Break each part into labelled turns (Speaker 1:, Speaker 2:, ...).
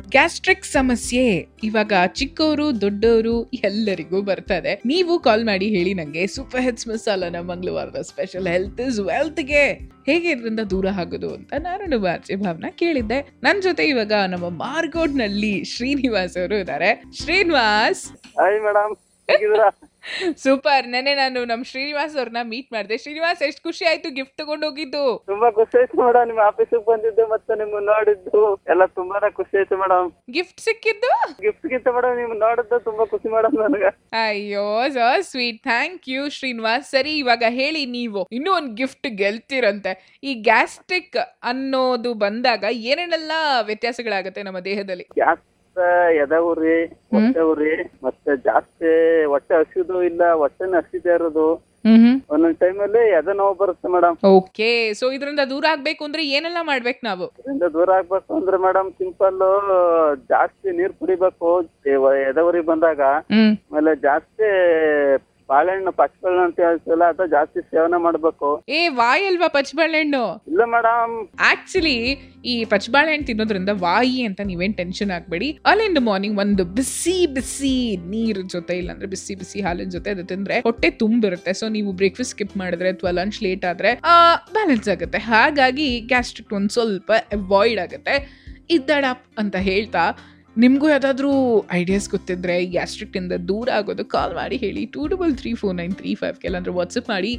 Speaker 1: Gastric ಸಮಸ್ಯೆ ಇವಾಗ ಚಿಕ್ಕವರು ದೊಡ್ಡವರು ಎಲ್ಲರಿಗೂ ಬರ್ತದೆ. ನೀವು ಕಾಲ್ ಮಾಡಿ ಹೇಳಿ ನಂಗೆ ಸೂಪರ್ ಹಿಟ್ಸ್ ಮಸಾಲಾನ ಮಂಗಳವಾರದ ಸ್ಪೆಷಲ್ ಹೆಲ್ತ್ ಇಸ್ ವೆಲ್ತ್ಗೆ ಹೇಗೆ ಇದರಿಂದ ದೂರ ಆಗೋದು ಅಂತ ನಾನು ನಮ್ಮ ಆರ್ಜೆ ಭಾವನ ಕೇಳಿದ್ದೆ. ನನ್ ಜೊತೆ ಇವಾಗ ನಮ್ಮ ಮಾರ್ಗೋಡ್ ನಲ್ಲಿ ಶ್ರೀನಿವಾಸ್ ಅವರು ಇದ್ದಾರೆ. Srinivas,
Speaker 2: hi madam,
Speaker 1: super. ನೆನ್ನೆ ನಾನು ನಮ್ ಶ್ರೀನಿವಾಸ್ ಅವ್ರನ್ನ ಮೀಟ್ ಮಾಡಿದೆ. ಶ್ರೀನಿವಾಸ್, ಎಷ್ಟು ಖುಷಿ ಆಯ್ತು ಗಿಫ್ಟ್ ತಗೊಂಡ್ ಹೋಗಿದ್ದು?
Speaker 2: ತುಂಬಾ ಖುಷಿ ಆಯ್ತು ಮೇಡಮ್, ನಿಮ್ಮ ಆಫೀಸಿಗೆ ಬಂದಿದ್ದು ಮತ್ತೆ ನಿಮ್ ನೋಡಿದ್ದು ಎಲ್ಲ ತುಂಬಾನೇ ಖುಷಿ ಆಯ್ತು ಮೇಡಮ್.
Speaker 1: ಗಿಫ್ಟ್ ಸಿಕ್ಕಿದ್ದು?
Speaker 2: ಗಿಫ್ಟ್ ಗಿಂತ ಮೇಡಮ್ ನಿಮ್ ನೋಡಿದ್ದು ತುಂಬಾ ಖುಷಿ ಮೇಡಮ್ ನನಗೆ.
Speaker 1: ಅಯ್ಯೋ so sweet, thank you Srinivas. ಸರಿ, ಇವಾಗ ಹೇಳಿ, ನೀವು ಇನ್ನೂ ಒಂದ್ ಗಿಫ್ಟ್ ಗೆಲ್ತಿರಂತೆ. ಈ ಗ್ಯಾಸ್ಟ್ರಿಕ್ ಅನ್ನೋದು ಬಂದಾಗ ಏನೇನೆಲ್ಲ ವ್ಯತ್ಯಾಸಗಳಾಗತ್ತೆ ನಮ್ಮ ದೇಹದಲ್ಲಿ?
Speaker 2: ಎದೆ ಉರಿ, ಹೊಟ್ಟೆ ಉರಿ, ಮತ್ತೆ ಜಾಸ್ತಿ ಹೊಟ್ಟೆ ಹಸಿದು ಇಲ್ಲ, ಹೊಟ್ಟೆನ ಹಸಿದೇ ಇರೋದು, ಒಂದೊಂದ್ ಟೈಮಲ್ಲಿ ಎದೆ ನೋವು ಬರುತ್ತೆ ಮೇಡಮ್.
Speaker 1: ಓಕೆ, ಸೊ ಇದರಿಂದ ದೂರ ಆಗ್ಬೇಕು ಅಂದ್ರೆ ಏನೆಲ್ಲ ಮಾಡ್ಬೇಕು ನಾವು?
Speaker 2: ಇದರಿಂದ ದೂರ ಆಗ್ಬೇಕು ಅಂದ್ರೆ ಮೇಡಮ್ ಸಿಂಪಲ್, ಜಾಸ್ತಿ ನೀರ್ ಕುಡಿಬೇಕು ಎದೆ ಉರಿ ಬಂದಾಗ. ಆಮೇಲೆ ಜಾಸ್ತಿ ಬಾಳೆಹಣ್ಣು, ಪಚ್ಚಬಾಳೆಹಣ್ಣು ಅಂತ ಹೇಳ್ತಿಲ್ಲ, ಅದು ಜಾಸ್ತಿ ಸೇವನೆ ಮಾಡ್ಬೇಕು.
Speaker 1: ವಾಯಿ ಅಲ್ವಾ ಪಚ್ಚಬಾಳೆಹಣ್ಣು?
Speaker 2: ಇಲ್ಲ ಮೇಡಮ್,
Speaker 1: ಆಕ್ಚುಲಿ ಈ ಪಚ್ಚಬಾಳೆಹಣ್ಣು ತಿನ್ನೋದ್ರಿಂದ ವಾಯಿ ಅಂತ ನೀವೇನ್ ಟೆನ್ಷನ್ ಆಗ್ಬೇಡಿ. ಅರ್ಲಿ ಇನ್ ದ ಮಾರ್ನಿಂಗ್ ಒಂದು ಬಿಸಿ ಬಿಸಿ ನೀರ್ ಜೊತೆ, ಇಲ್ಲಾಂದ್ರೆ ಬಿಸಿ ಬಿಸಿ ಹಾಲಿನ ಜೊತೆ ಅದು ತಿಂದ್ರೆ ಹೊಟ್ಟೆ ತುಂಬಿರುತ್ತೆ. ಸೊ ನೀವು ಬ್ರೇಕ್ಫಾಸ್ಟ್ ಸ್ಕಿಪ್ ಮಾಡಿದ್ರೆ ಅಥವಾ ಲಂಚ್ ಲೇಟ್ ಆದ್ರೆ ಬ್ಯಾಲೆನ್ಸ್ ಆಗುತ್ತೆ. ಹಾಗಾಗಿ ಗ್ಯಾಸ್ಟ್ರಿಕ್ ಒಂದ್ ಸ್ವಲ್ಪ ಅವಾಯ್ಡ್ ಆಗುತ್ತೆ. ಇದ್ದಡಪ್ ಅಂತ ಹೇಳ್ತಾ, ನಿಮ್ಗೂ ಯಾವ್ದಾದ್ರು ಐಡಿಯಾಸ್ ಗೊತ್ತಿದ್ರೆ ಗ್ಯಾಸ್ಟ್ರಿಕ್ ಇಂದ ದೂರ ಆಗೋದು ಕಾಲ್ ಮಾಡಿ ಹೇಳಿ 23349335 ಇಲ್ಲಾಂದ್ರೆ ವಾಟ್ಸಪ್ ಮಾಡಿ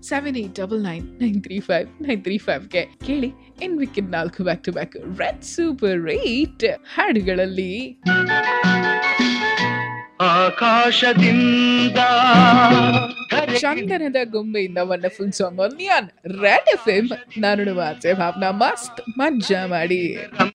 Speaker 1: 7899935935 ಕೇಳಿ. In wicked 4 back to back red super rate ಹಾಡುಗಳಲ್ಲಿ
Speaker 3: ಆಕಾಶದಿಂದ
Speaker 1: ಚಂದನದ ಗೊಂಬೆಯಿಂದ wonderful song on red FM. ನಾನು ಭಾವನಾ, ಮಸ್ತ್ ಮಜ್ಜಾ ಮಾಡಿ.